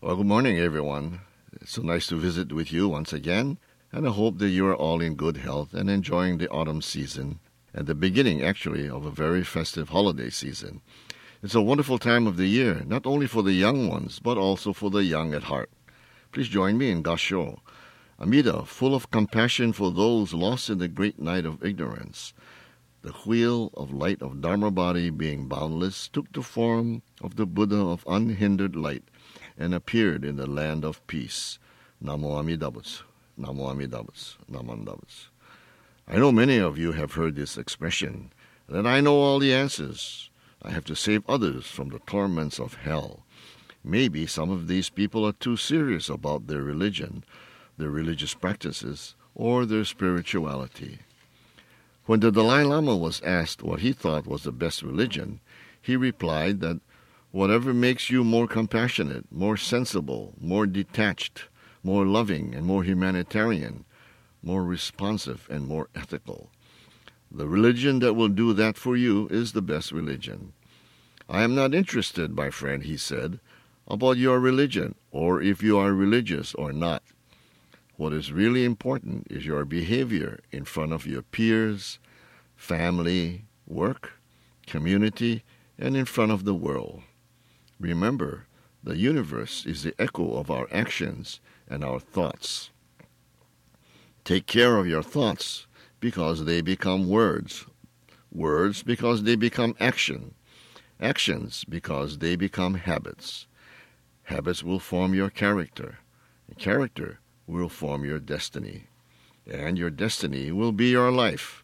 Well, good morning, everyone. It's so nice to visit with you once again, and I hope that you are all in good health and enjoying the autumn season and the beginning, actually, of a very festive holiday season. It's a wonderful time of the year, not only for the young ones, but also for the young at heart. Please join me in Gasho, Amida, full of compassion for those lost in the great night of ignorance. The wheel of light of Dharma body, being boundless, took the form of the Buddha of unhindered light and appeared in the land of peace. Namo Amidabutsu, Namo Amidabutsu, Namo Amidabutsu. I know many of you have heard this expression, that I know all the answers. I have to save others from the torments of hell. Maybe some of these people are too serious about their religion, their religious practices, or their spirituality. When the Dalai Lama was asked what he thought was the best religion, he replied that whatever makes you more compassionate, more sensible, more detached, more loving, and more humanitarian, more responsive, and more ethical. The religion that will do that for you is the best religion. I am not interested, my friend, he said, about your religion, or if you are religious or not. What is really important is your behavior in front of your peers, family, work, community, and in front of the world. Remember, the universe is the echo of our actions and our thoughts. Take care of your thoughts because they become words, words because they become action, actions because they become habits. Habits will form your character, and character will form your destiny, and your destiny will be your life.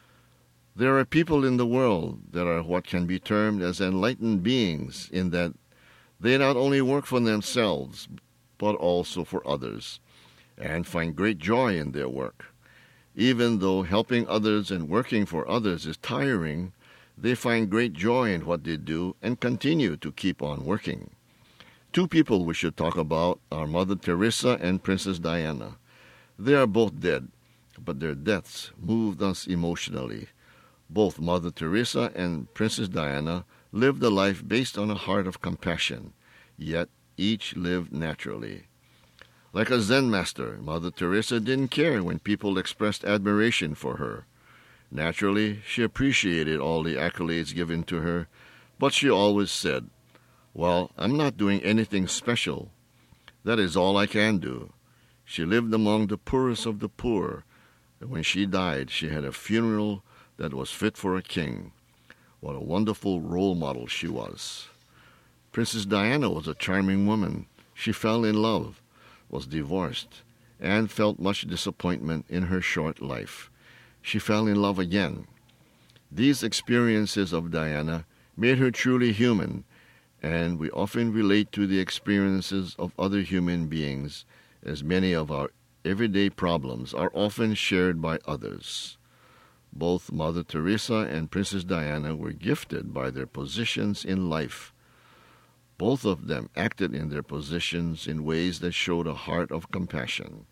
There are people in the world that are what can be termed as enlightened beings in that they not only work for themselves, but also for others, and find great joy in their work. Even though helping others and working for others is tiring, they find great joy in what they do and continue to keep on working. Two people we should talk about are Mother Teresa and Princess Diana. They are both dead, but their deaths moved us emotionally. Both Mother Teresa and Princess Diana lived a life based on a heart of compassion, yet each lived naturally. Like a Zen master, Mother Teresa didn't care when people expressed admiration for her. Naturally, she appreciated all the accolades given to her, but she always said, "Well, I'm not doing anything special. That is all I can do." She lived among the poorest of the poor, and when she died, she had a funeral that was fit for a king. What a wonderful role model she was. Princess Diana was a charming woman. She fell in love, was divorced, and felt much disappointment in her short life. She fell in love again. These experiences of Diana made her truly human, and we often relate to the experiences of other human beings, as many of our everyday problems are often shared by others. Both Mother Teresa and Princess Diana were gifted by their positions in life. Both of them acted in their positions in ways that showed a heart of compassion.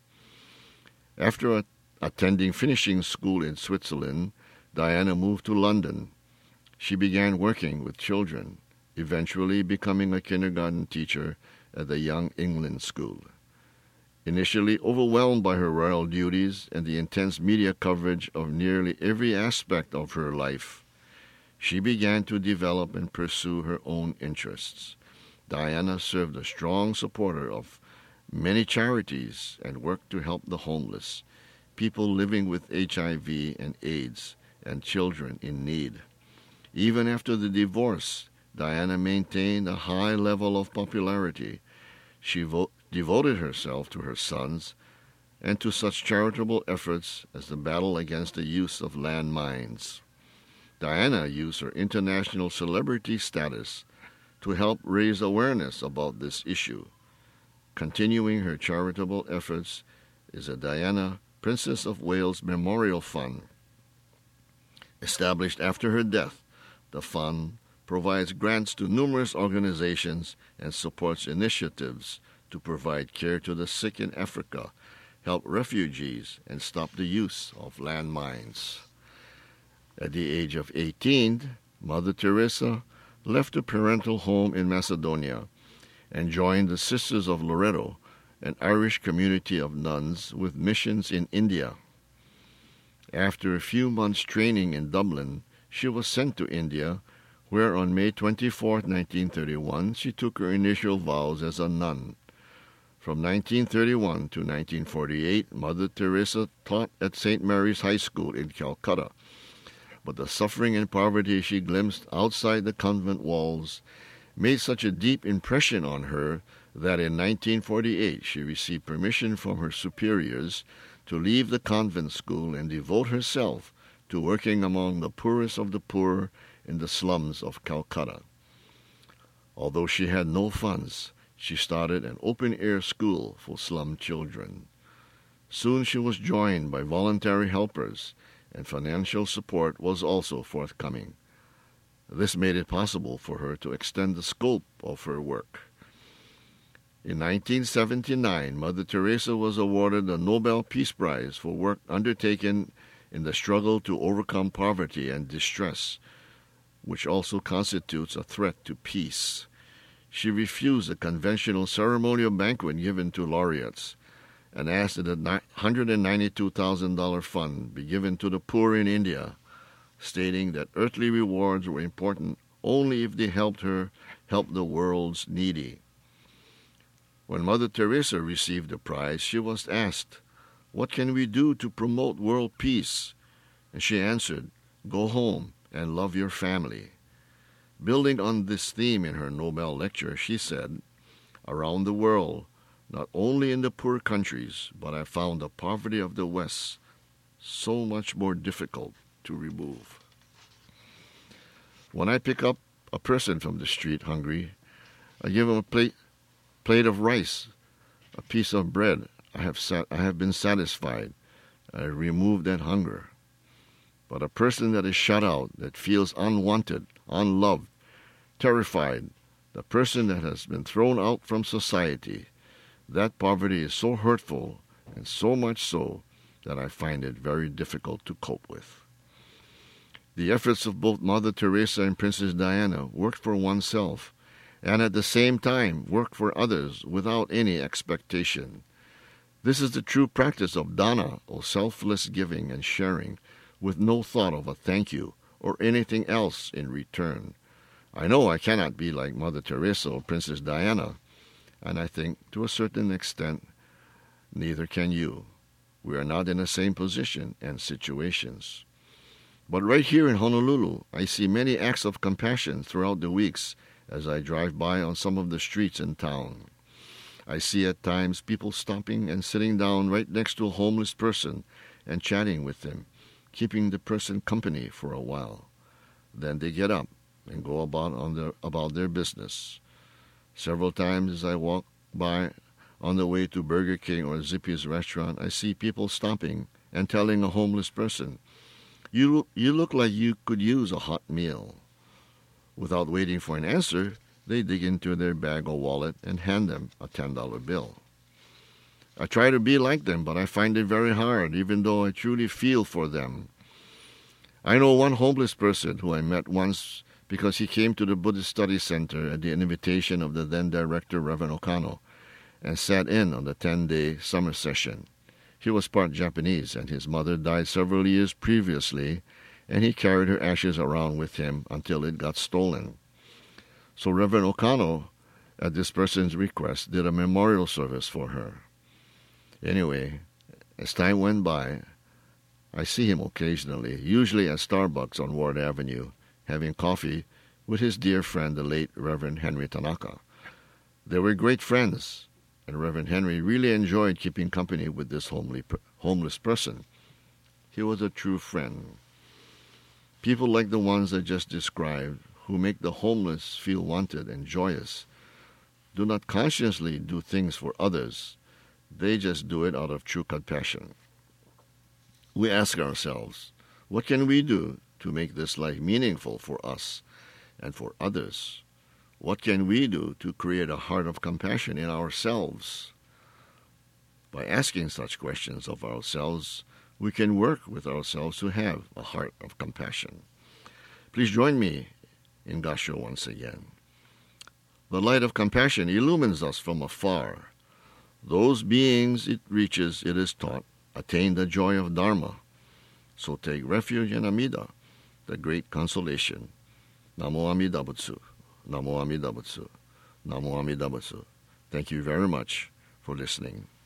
After attending finishing school in Switzerland, Diana moved to London. She began working with children, eventually becoming a kindergarten teacher at the Young England School. Initially overwhelmed by her royal duties and the intense media coverage of nearly every aspect of her life, she began to develop and pursue her own interests. Diana served a strong supporter of many charities and worked to help the homeless, people living with HIV and AIDS, and children in need. Even after the divorce, Diana maintained a high level of popularity. She devoted herself to her sons and to such charitable efforts as the battle against the use of landmines. Diana used her international celebrity status to help raise awareness about this issue. Continuing her charitable efforts is the Diana Princess of Wales Memorial Fund. Established after her death, the fund provides grants to numerous organizations and supports initiatives to provide care to the sick in Africa, help refugees, and stop the use of landmines. At the age of 18, Mother Teresa left a parental home in Macedonia and joined the Sisters of Loreto, an Irish community of nuns with missions in India. After a few months' training in Dublin, she was sent to India, where on May 24, 1931, she took her initial vows as a nun. From 1931 to 1948, Mother Teresa taught at St. Mary's High School in Calcutta. But the suffering and poverty she glimpsed outside the convent walls made such a deep impression on her that in 1948 she received permission from her superiors to leave the convent school and devote herself to working among the poorest of the poor in the slums of Calcutta. Although she had no funds, she started an open-air school for slum children. Soon she was joined by voluntary helpers, and financial support was also forthcoming. This made it possible for her to extend the scope of her work. In 1979, Mother Teresa was awarded the Nobel Peace Prize for work undertaken in the struggle to overcome poverty and distress, which also constitutes a threat to peace. She refused a conventional ceremonial banquet given to laureates and asked that a $192,000 fund be given to the poor in India, stating that earthly rewards were important only if they helped her help the world's needy. When Mother Teresa received the prize, she was asked, "What can we do to promote world peace?" And she answered, "Go home and love your family." Building on this theme in her Nobel lecture, she said, "Around the world, not only in the poor countries, but I found the poverty of the West so much more difficult to remove. When I pick up a person from the street hungry, I give him a plate of rice, a piece of bread. I have been satisfied. I remove that hunger. But a person that is shut out, that feels unwanted, unloved, terrified, the person that has been thrown out from society, that poverty is so hurtful, and so much so that I find it very difficult to cope with." The efforts of both Mother Teresa and Princess Diana worked for oneself, and at the same time worked for others without any expectation. This is the true practice of dana, or selfless giving and sharing, with no thought of a thank you or anything else in return. I know I cannot be like Mother Teresa or Princess Diana, and I think, to a certain extent, neither can you. We are not in the same position and situations. But right here in Honolulu, I see many acts of compassion throughout the weeks as I drive by on some of the streets in town. I see at times people stopping and sitting down right next to a homeless person and chatting with them, keeping the person company for a while. Then they get up and go about their business. Several times as I walk by on the way to Burger King or Zippy's restaurant, I see people stopping and telling a homeless person, you look like you could use a hot meal." Without waiting for an answer, they dig into their bag or wallet and hand them a $10 bill. I try to be like them, but I find it very hard, even though I truly feel for them. I know one homeless person who I met once because he came to the Buddhist Study Center at the invitation of the then director, Reverend Okano, and sat in on the 10-day summer session. He was part Japanese, and his mother died several years previously, and he carried her ashes around with him until it got stolen. So Reverend Okano, at this person's request, did a memorial service for her. Anyway, as time went by, I see him occasionally, usually at Starbucks on Ward Avenue, having coffee with his dear friend, the late Reverend Henry Tanaka. They were great friends, and Reverend Henry really enjoyed keeping company with this homeless person. He was a true friend. People like the ones I just described, who make the homeless feel wanted and joyous, do not consciously do things for others. They just do it out of true compassion. We ask ourselves, what can we do to make this life meaningful for us and for others? What can we do to create a heart of compassion in ourselves? By asking such questions of ourselves, we can work with ourselves to have a heart of compassion. Please join me in Gassho once again. The light of compassion illumines us from afar. Those beings it reaches, it is taught, attain the joy of Dharma. So take refuge in Amida, the great consolation. Namo Amida Butsu. Namo Amida Butsu. Namo Amida Butsu. Thank you very much for listening.